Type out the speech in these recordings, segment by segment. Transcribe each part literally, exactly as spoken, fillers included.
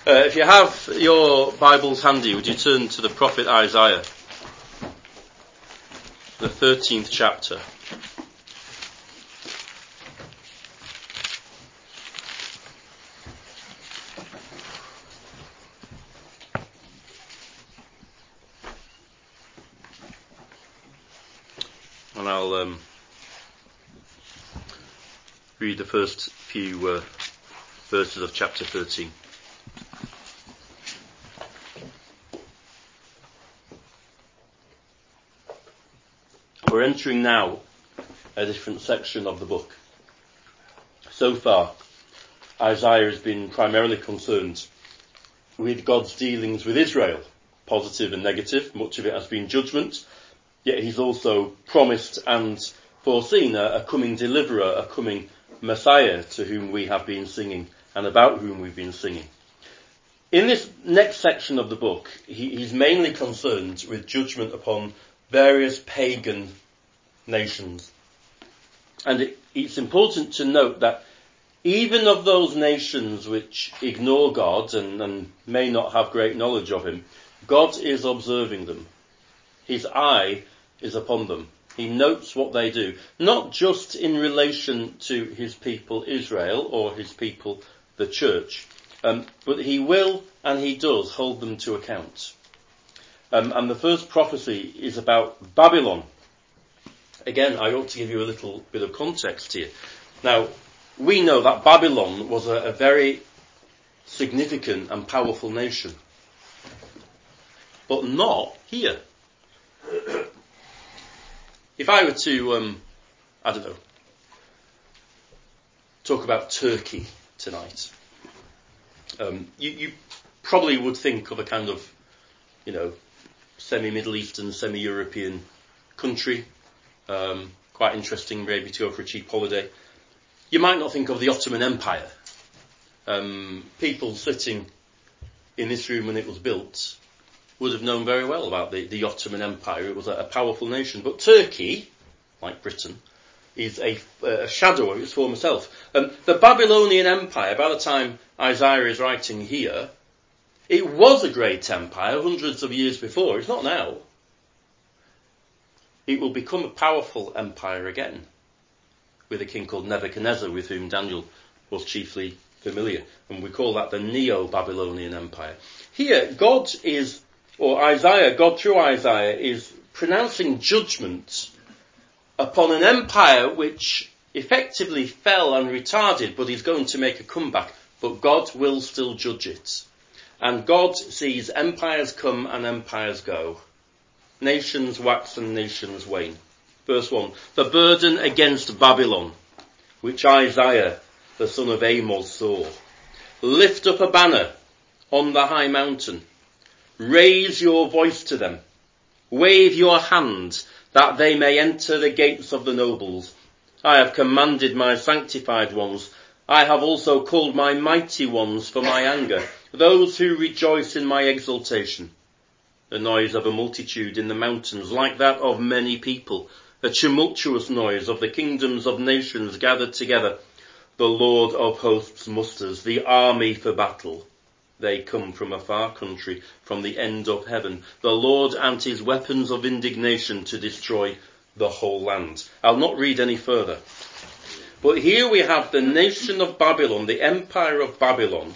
Uh, if you have your Bibles handy, would you turn to the prophet Isaiah, the thirteenth chapter. And I'll um, read the first few uh, verses of chapter thirteen. We're entering now a different section of the book. So far, Isaiah has been primarily concerned with God's dealings with Israel, positive and negative. Much of it has been judgment, yet he's also promised and foreseen a, a coming deliverer, a coming Messiah to whom we have been singing and about whom we've been singing. In this next section of the book, he, he's mainly concerned with judgment upon various pagan nations. And it, it's important to note that even of those nations which ignore God and, and may not have great knowledge of him, God is observing them. His eye is upon them. He notes what they do, not just in relation to his people Israel or his people the church, um, but he will and he does hold them to account. Um, and the first prophecy is about Babylon. Again, I ought to give you a little bit of context here. Now, we know that Babylon was a, a very significant and powerful nation. But not here. If I were to, um, I don't know, talk about Turkey tonight, um, you, you probably would think of a kind of, you know, semi-Middle Eastern, semi-European country. Um, quite interesting maybe to go for a cheap holiday. You might not think of the Ottoman Empire. Um, people sitting in this room when it was built would have known very well about the, the Ottoman Empire. It was a, a powerful nation. But Turkey, like Britain, is a, a shadow of its former self. Um, the Babylonian Empire, by the time Isaiah is writing here, it was a great empire hundreds of years before. It's not now. It will become a powerful empire again, with a king called Nebuchadnezzar, with whom Daniel was chiefly familiar. And we call that the Neo-Babylonian Empire. Here, God is, or Isaiah, God through Isaiah, is pronouncing judgment upon an empire which effectively fell and retarded, but is going to make a comeback. But God will still judge it. And God sees empires come and empires go. Nations wax and nations wane. Verse one. The burden against Babylon, which Isaiah, the son of Amos, saw. Lift up a banner on the high mountain. Raise your voice to them. Wave your hand, that they may enter the gates of the nobles. I have commanded my sanctified ones. I have also called my mighty ones for my anger, those who rejoice in my exaltation. The noise of a multitude in the mountains, like that of many people, a tumultuous noise of the kingdoms of nations gathered together. The Lord of hosts musters the army for battle. They come from a far country, from the end of heaven. The Lord and his weapons of indignation to destroy the whole land. I'll not read any further. But here we have the nation of Babylon, the empire of Babylon,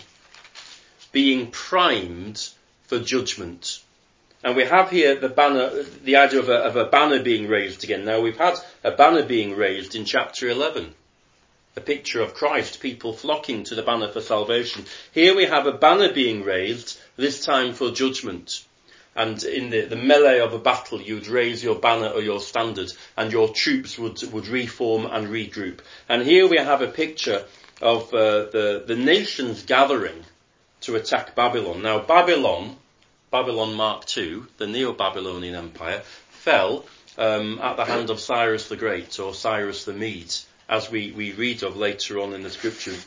being primed for judgment. And we have here the banner, the idea of a, of a banner being raised again. Now we've had a banner being raised in chapter eleven. A picture of Christ, people flocking to the banner for salvation. Here we have a banner being raised, this time for judgment. And in the, the melee of a battle, you'd raise your banner or your standard, and your troops would, would reform and regroup. And here we have a picture of uh, the, the nations gathering to attack Babylon. Now Babylon, Babylon Mark two, the Neo-Babylonian Empire, fell um, at the hand of Cyrus the Great, or Cyrus the Mede, as we, we read of later on in the scriptures.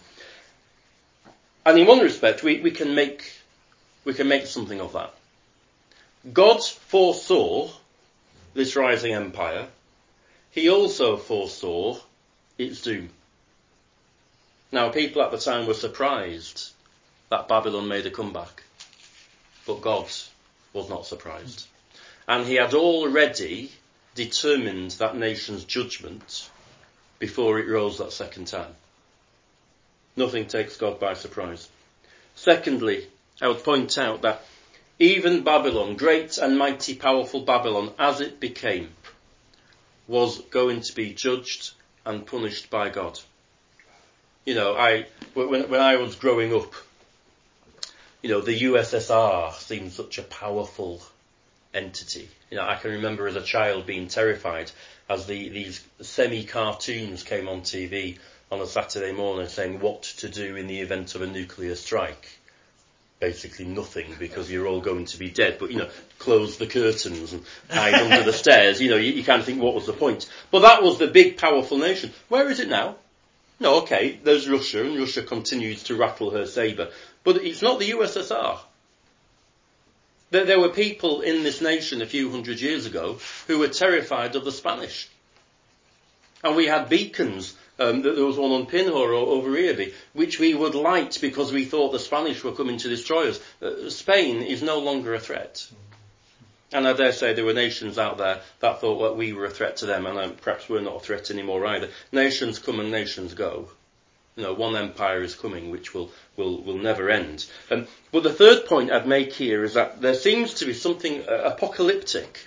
And in one respect, we, we can make we can make something of that. God foresaw this rising empire. He also foresaw its doom. Now, people at the time were surprised that Babylon made a comeback. But God was not surprised. And he had already determined that nation's judgment before it rose that second time. Nothing takes God by surprise. Secondly, I would point out that even Babylon, great and mighty powerful Babylon, as it became, was going to be judged and punished by God. You know, I when, when I was growing up, you know, the U S S R seemed such a powerful entity. You know, I can remember as a child being terrified as the, these semi-cartoons came on T V on a Saturday morning saying what to do in the event of a nuclear strike. Basically nothing, because you're all going to be dead. But, you know, close the curtains and hide under the stairs. You know, you, you kind of think, what was the point? But that was the big, powerful nation. Where is it now? No, okay, there's Russia, and Russia continues to rattle her sabre. But it's not the U S S R. There, there were people in this nation a few hundred years ago who were terrified of the Spanish. And we had beacons. Um, there was one on Pinhor or over Earby, which we would light because we thought the Spanish were coming to destroy us. Uh, Spain is no longer a threat. And I dare say there were nations out there that thought that we were a threat to them, and um, perhaps we're not a threat anymore either. Nations come and nations go. You know, one empire is coming which will, will, will never end. Um, but the third point I'd make here is that there seems to be something uh, apocalyptic.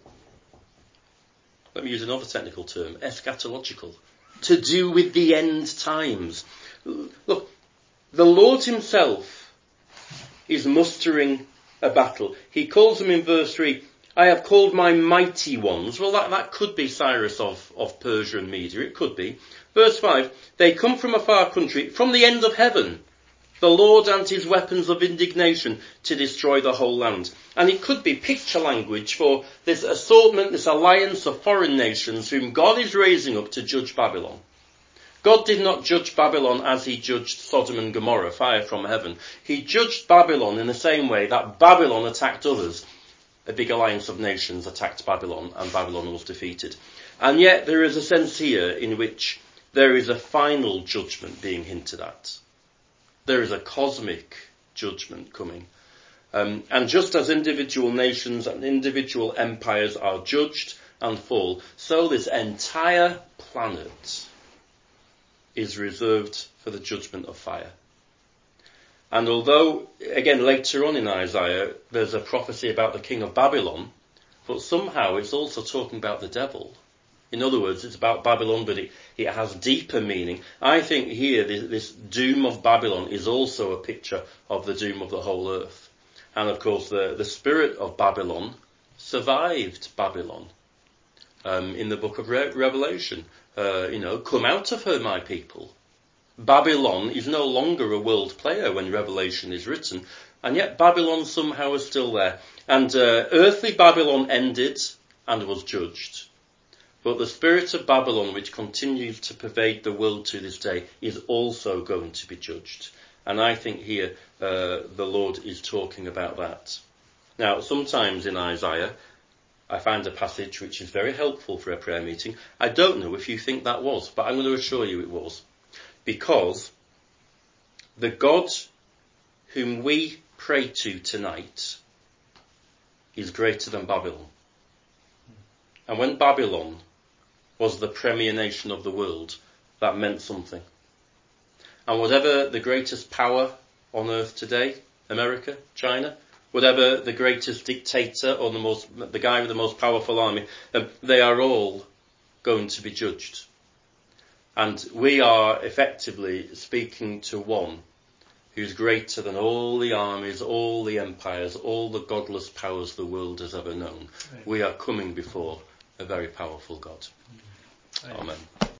Let me use another technical term, eschatological, to do with the end times. Look, the Lord himself is mustering a battle. He calls them in verse three, I have called my mighty ones. Well, that, that could be Cyrus of, of Persia and Media. It could be. Verse five, they come from a far country, from the end of heaven, the Lord and his weapons of indignation to destroy the whole land. And it could be picture language for this assortment, this alliance of foreign nations whom God is raising up to judge Babylon. God did not judge Babylon as he judged Sodom and Gomorrah, fire from heaven. He judged Babylon in the same way that Babylon attacked others. A big alliance of nations attacked Babylon, and Babylon was defeated. And yet there is a sense here in which there is a final judgment being hinted at. There is a cosmic judgment coming. Um, and just as individual nations and individual empires are judged and fall, so this entire planet is reserved for the judgment of fire. And although, again, later on in Isaiah, there's a prophecy about the king of Babylon, but somehow it's also talking about the devil. In other words, it's about Babylon, but it, it has deeper meaning. I think here, this, this doom of Babylon is also a picture of the doom of the whole earth. And of course, the, the spirit of Babylon survived Babylon. Um, in the book of Re- Revelation, uh, you know, come out of her, my people. Babylon is no longer a world player when Revelation is written, and yet Babylon somehow is still there. And uh, earthly Babylon ended and was judged. But the spirit of Babylon, which continues to pervade the world to this day, is also going to be judged. And I think here uh, the Lord is talking about that. Now, sometimes in Isaiah, I find a passage which is very helpful for a prayer meeting. I don't know if you think that was, but I'm going to assure you it was. Because the God whom we pray to tonight is greater than Babylon. And when Babylon was the premier nation of the world, that meant something. And whatever the greatest power on earth today, America, China, whatever the greatest dictator or the most, the guy with the most powerful army, um, they are all going to be judged. And we are effectively speaking to one who's greater than all the armies, all the empires, all the godless powers the world has ever known. Right. We are coming before a very powerful God. Right. Amen.